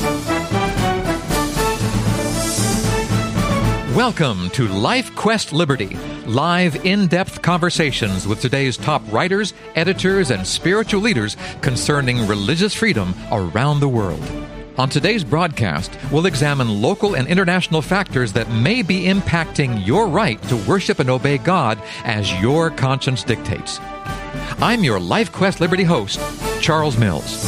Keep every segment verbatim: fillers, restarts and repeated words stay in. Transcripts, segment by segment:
Welcome to Life Quest Liberty, live in-depth conversations with today's top writers, editors, and spiritual leaders concerning religious freedom around the world. On today's broadcast, we'll examine local and international factors that may be impacting your right to worship and obey God as your conscience dictates. I'm your Life Quest Liberty host, Charles Mills.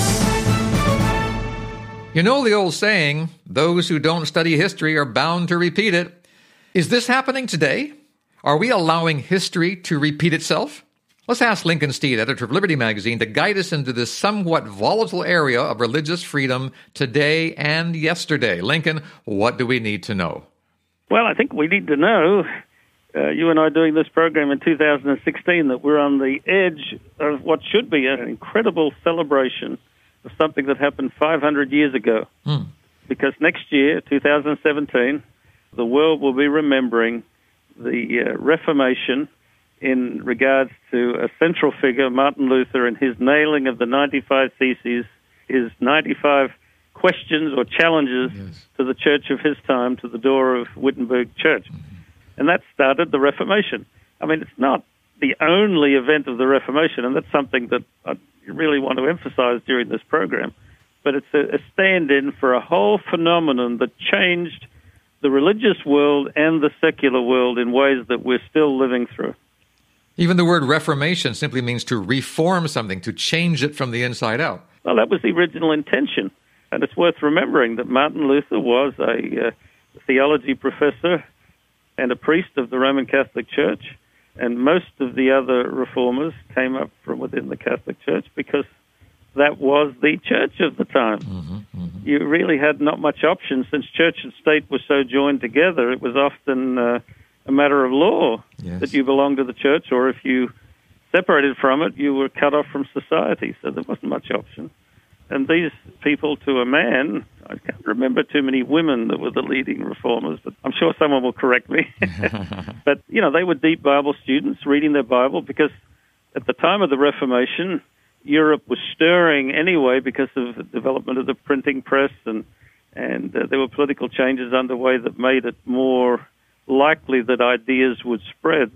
You know the old saying, those who don't study history are bound to repeat it. Is this happening today? Are we allowing history to repeat itself? Let's ask Lincoln Steed, editor of Liberty Magazine, to guide us into this somewhat volatile area of religious freedom today and yesterday. Lincoln, what do we need to know? Well, I think we need to know, uh, you and I doing this program in two thousand sixteen, that we're on the edge of what should be an incredible celebration of something that happened five hundred years ago. Hmm. Because next year, two thousand seventeen, the world will be remembering the uh, Reformation in regards to a central figure, Martin Luther, and his nailing of the ninety-five Theses, his ninety-five questions or challenges yes. to the church of his time, to the door of Wittenberg Church. Mm-hmm. And that started the Reformation. I mean, it's not the only event of the Reformation, and that's something that I really want to emphasize during this program, but it's a, a stand-in for a whole phenomenon that changed the religious world and the secular world in ways that we're still living through. Even the word reformation simply means to reform something, to change it from the inside out. Well, that was the original intention. And it's worth remembering that Martin Luther was a uh, theology professor and a priest of the Roman Catholic Church. And most of the other reformers came up from within the Catholic Church because that was the church of the time. Mm-hmm, mm-hmm. You really had not much option. Since church and state were so joined together, it was often uh, a matter of law yes. that you belonged to the church, or if you separated from it, you were cut off from society, so there wasn't much option. And these people, to a man, I can't remember too many women that were the leading reformers, but I'm sure someone will correct me. But, you know, they were deep Bible students reading their Bible because at the time of the Reformation, Europe was stirring anyway because of the development of the printing press, and and uh, there were political changes underway that made it more likely that ideas would spread.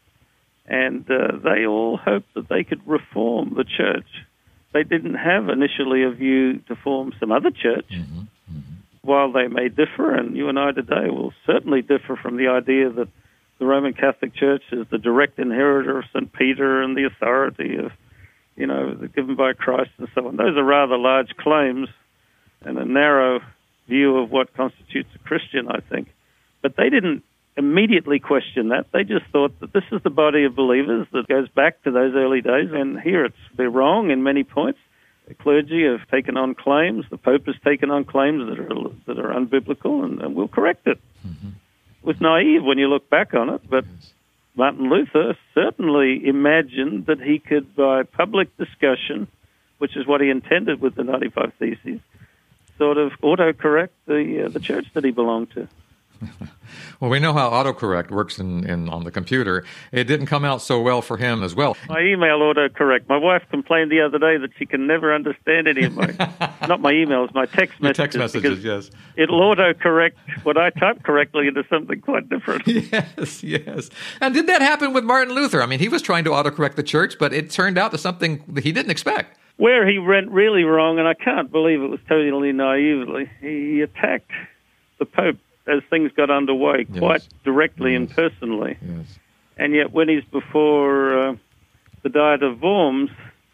And uh, they all hoped that they could reform the church. They didn't have initially a view to form some other church. Mm-hmm. Mm-hmm. While they may differ, and you and I today will certainly differ from the idea that the Roman Catholic Church is the direct inheritor of Saint Peter and the authority of you know, given by Christ and so on. Those are rather large claims and a narrow view of what constitutes a Christian, I think. But they didn't immediately question that. They just thought that this is the body of believers that goes back to those early days, and here it's they're wrong in many points. The clergy have taken on claims. The Pope has taken on claims that are that are unbiblical, and, and we'll correct it. Mm-hmm. It was naive when you look back on it, but yes. Martin Luther certainly imagined that he could, by public discussion, which is what he intended with the ninety-five Theses, sort of autocorrect the uh, the church that he belonged to. Well, we know how autocorrect works in, in on the computer. It didn't come out so well for him as well. My email autocorrect. My wife complained the other day that she can never understand any of my, not my emails, my text messages. Your text messages, yes. It'll autocorrect what I type correctly into something quite different. Yes, yes. And did that happen with Martin Luther? I mean, he was trying to autocorrect the church, but it turned out to something that he didn't expect. Where he went really wrong, and I can't believe it was totally naively, he attacked the Pope as things got underway, yes. quite directly yes. and personally. Yes. And yet when he's before uh, the Diet of Worms,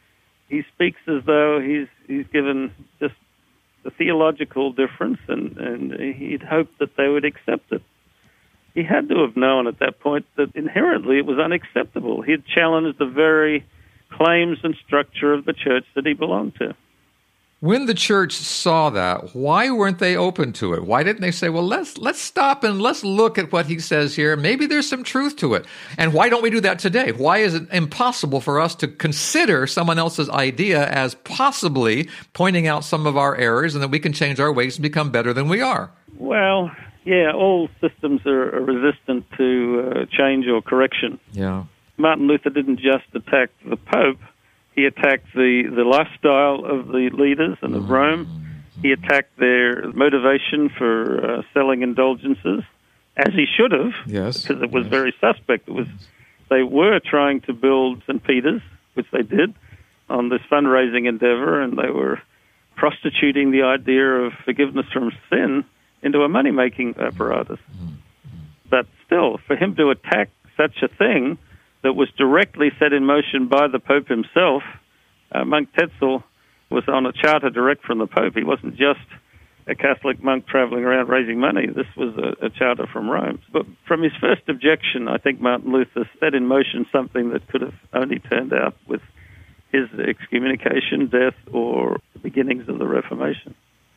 he speaks as though he's he's given just a theological difference, and, and he'd hoped that they would accept it. He had to have known at that point that inherently it was unacceptable. He had challenged the very claims and structure of the church that he belonged to. When the church saw that, why weren't they open to it? Why didn't they say, well, let's let's stop and let's look at what he says here. Maybe there's some truth to it. And why don't we do that today? Why is it impossible for us to consider someone else's idea as possibly pointing out some of our errors and that we can change our ways and become better than we are? Well, yeah, all systems are, are resistant to uh, change or correction. Yeah. Martin Luther didn't just attack the Pope. He attacked the, the lifestyle of the leaders and of Rome. He attacked their motivation for uh, selling indulgences, as he should have, yes, because it was yes. very suspect. It was they were trying to build Saint Peter's, which they did, on this fundraising endeavor, and they were prostituting the idea of forgiveness from sin into a money-making apparatus. Mm-hmm. But still, for him to attack such a thing that was directly set in motion by the Pope himself, uh, Monk Tetzel was on a charter direct from the Pope. He wasn't just a Catholic monk traveling around raising money. This was a, a charter from Rome. But from his first objection, I think Martin Luther set in motion something that could have only turned out with his excommunication, death, or the beginnings of the Reformation.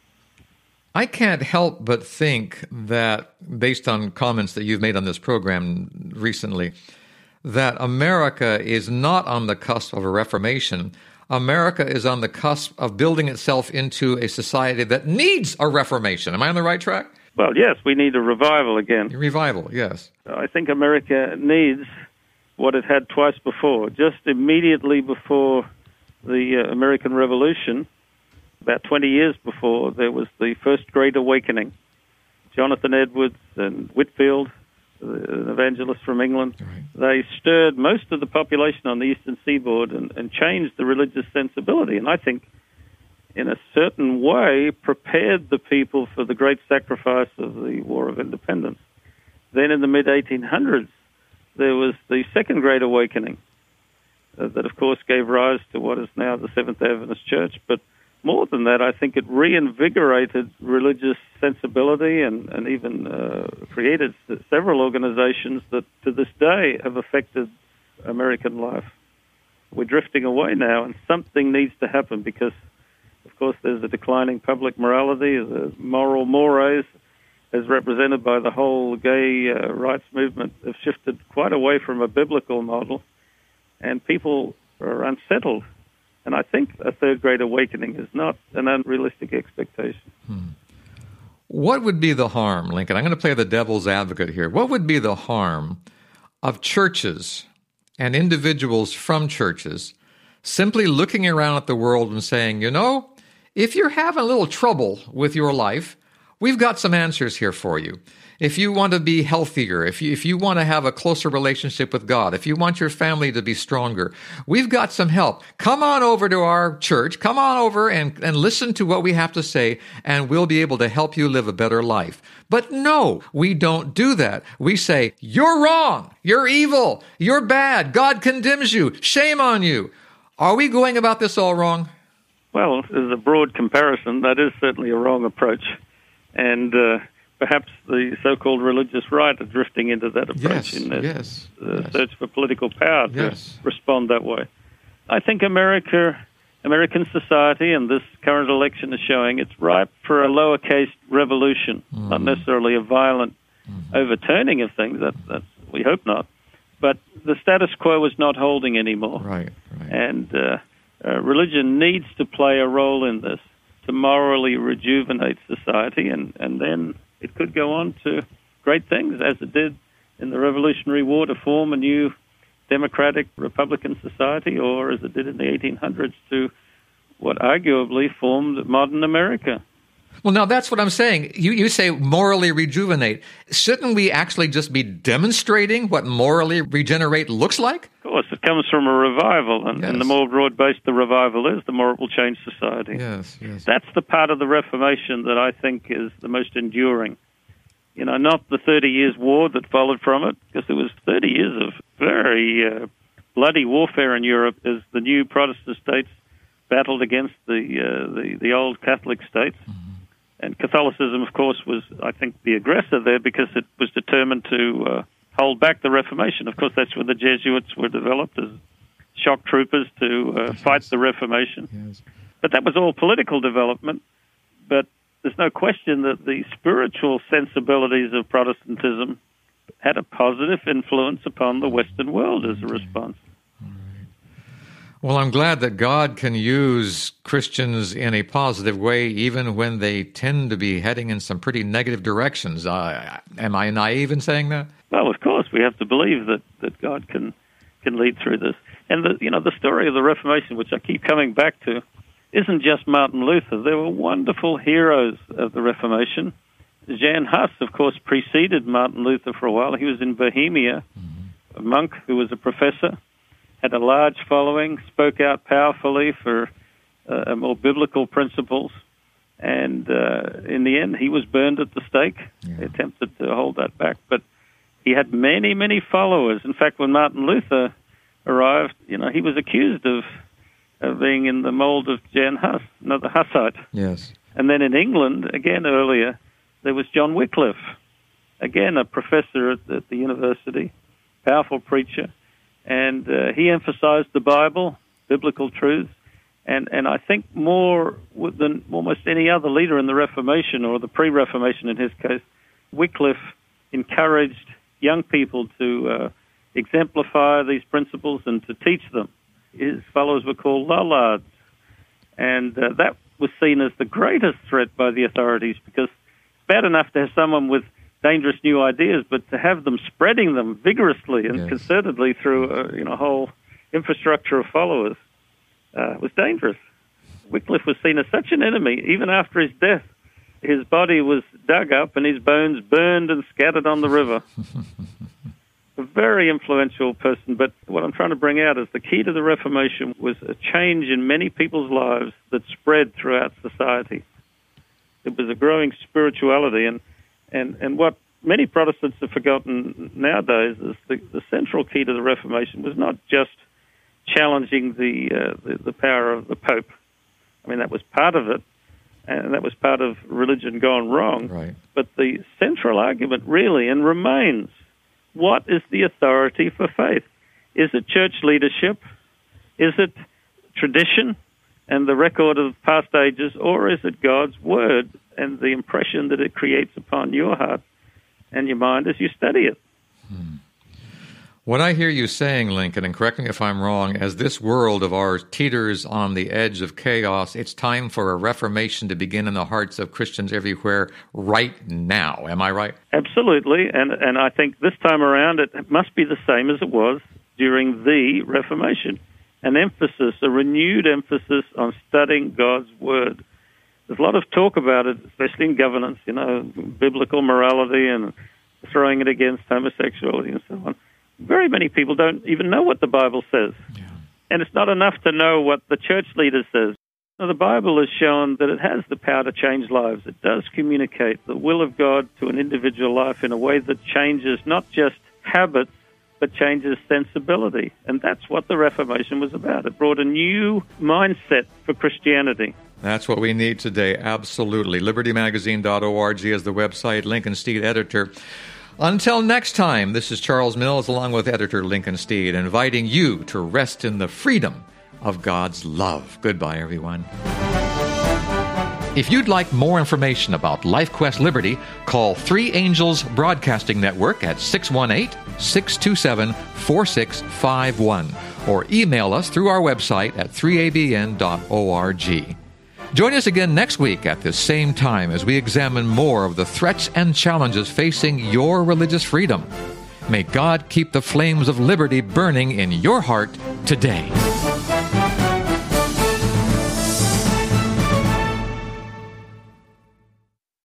I can't help but think that, based on comments that you've made on this program recently, that America is not on the cusp of a Reformation. America is on the cusp of building itself into a society that needs a Reformation. Am I on the right track? Well, yes, we need a revival again. A revival, yes. I think America needs what it had twice before. Just immediately before the uh, American Revolution, about twenty years before, there was the First Great Awakening. Jonathan Edwards and Whitefield, an evangelist from England, right. They stirred most of the population on the eastern seaboard and, and changed the religious sensibility. And I think, in a certain way, prepared the people for the great sacrifice of the War of Independence. Then in the mid eighteen hundreds, there was the Second Great Awakening uh, that, of course, gave rise to what is now the Seventh-day Adventist Church. But more than that, I think it reinvigorated religious sensibility and, and even uh, created several organizations that to this day have affected American life. We're drifting away now, and something needs to happen because, of course, there's a declining public morality, the moral mores, as represented by the whole gay uh, rights movement, have shifted quite away from a biblical model, and people are unsettled. And I think a third great awakening is not an unrealistic expectation. Hmm. What would be the harm, Lincoln? I'm going to play the devil's advocate here. What would be the harm of churches and individuals from churches simply looking around at the world and saying, you know, if you're having a little trouble with your life, we've got some answers here for you. If you want to be healthier, if you, if you want to have a closer relationship with God, if you want your family to be stronger, we've got some help. Come on over to our church. Come on over and, and listen to what we have to say, and we'll be able to help you live a better life. But no, we don't do that. We say, you're wrong. You're evil. You're bad. God condemns you. Shame on you. Are we going about this all wrong? Well, as a broad comparison, that is certainly a wrong approach. And uh, perhaps the so-called religious right are drifting into that approach yes, in their yes, uh, yes. search for political power to yes. respond that way. I think America, American society, and this current election is showing it's ripe for a lowercase revolution, mm. not necessarily a violent mm-hmm. overturning of things. That, that's, we hope not. But the status quo is not holding anymore. Right, right. And uh, uh, religion needs to play a role in this, to morally rejuvenate society, and, and then it could go on to great things, as it did in the Revolutionary War, to form a new democratic Republican society, or as it did in the eighteen hundreds to what arguably formed modern America. Well, now that's what I'm saying. You you say morally rejuvenate. Shouldn't we actually just be demonstrating what morally regenerate looks like? Of course, it comes from a revival, and, yes. and the more broad-based the revival is, the more it will change society. Yes, yes. That's the part of the Reformation that I think is the most enduring. You know, not the thirty years war that followed from it, because it was thirty years of very uh, bloody warfare in Europe as the new Protestant states battled against the uh, the, the old Catholic states. Mm-hmm. And Catholicism, of course, was, I think, the aggressor there because it was determined to uh, hold back the Reformation. Of course, that's when the Jesuits were developed as shock troopers to uh, yes. fight the Reformation. Yes. But that was all political development. But there's no question that the spiritual sensibilities of Protestantism had a positive influence upon the Western world as a response. Well, I'm glad that God can use Christians in a positive way, even when they tend to be heading in some pretty negative directions. Uh, am I naive in saying that? Well, of course, we have to believe that, that God can can lead through this. And the you know the story of the Reformation, which I keep coming back to, isn't just Martin Luther. There were wonderful heroes of the Reformation. Jan Hus, of course, preceded Martin Luther for a while. He was in Bohemia, mm-hmm. a monk who was a professor, had a large following, spoke out powerfully for uh, more biblical principles, and uh, in the end, he was burned at the stake. Yeah. He attempted to hold that back, but he had many, many followers. In fact, when Martin Luther arrived, you know, he was accused of, of being in the mold of Jan Hus, another Hussite. Yes. And then in England, again earlier, there was John Wycliffe, again a professor at, at the university, powerful preacher, and uh, he emphasized the Bible, biblical truths, and, and I think more than almost any other leader in the Reformation, or the pre-Reformation in his case, Wycliffe encouraged young people to uh, exemplify these principles and to teach them. His followers were called Lollards, and uh, that was seen as the greatest threat by the authorities, because bad enough to have someone with dangerous new ideas, but to have them spreading them vigorously and yes. concertedly through a you know, whole infrastructure of followers uh, was dangerous. Wycliffe was seen as such an enemy. Even after his death, his body was dug up and his bones burned and scattered on the river. A very influential person, but what I'm trying to bring out is the key to the Reformation was a change in many people's lives that spread throughout society. It was a growing spirituality, and, and, and what many Protestants have forgotten nowadays is the, the central key to the Reformation was not just challenging the, uh, the the power of the Pope. I mean, that was part of it, and that was part of religion gone wrong. Right. But the central argument really, and remains, what is the authority for faith? Is it church leadership? Is it tradition and the record of past ages, or is it God's Word and the impression that it creates upon your heart and your mind as you study it? Hmm. What I hear you saying, Lincoln, and correct me if I'm wrong, as this world of ours teeters on the edge of chaos, it's time for a reformation to begin in the hearts of Christians everywhere right now. Am I right? Absolutely, and, and I think this time around it must be the same as it was during the Reformation. An emphasis, a renewed emphasis on studying God's Word. There's a lot of talk about it, especially in governance, you know, biblical morality and throwing it against homosexuality and so on. Very many people don't even know what the Bible says. Yeah. And it's not enough to know what the church leader says. Now, the Bible has shown that it has the power to change lives. It does communicate the will of God to an individual life in a way that changes not just habits, but changes sensibility. And that's what the Reformation was about. It brought a new mindset for Christianity. That's what we need today, absolutely. liberty magazine dot org is the website. Lincoln Steed, editor. Until next time, this is Charles Mills, along with editor Lincoln Steed, inviting you to rest in the freedom of God's love. Goodbye, everyone. If you'd like more information about LifeQuest Liberty, call Three Angels Broadcasting Network at six one eight, six two seven, four six five one or email us through our website at three a b n dot org. Join us again next week at this same time as we examine more of the threats and challenges facing your religious freedom. May God keep the flames of liberty burning in your heart today.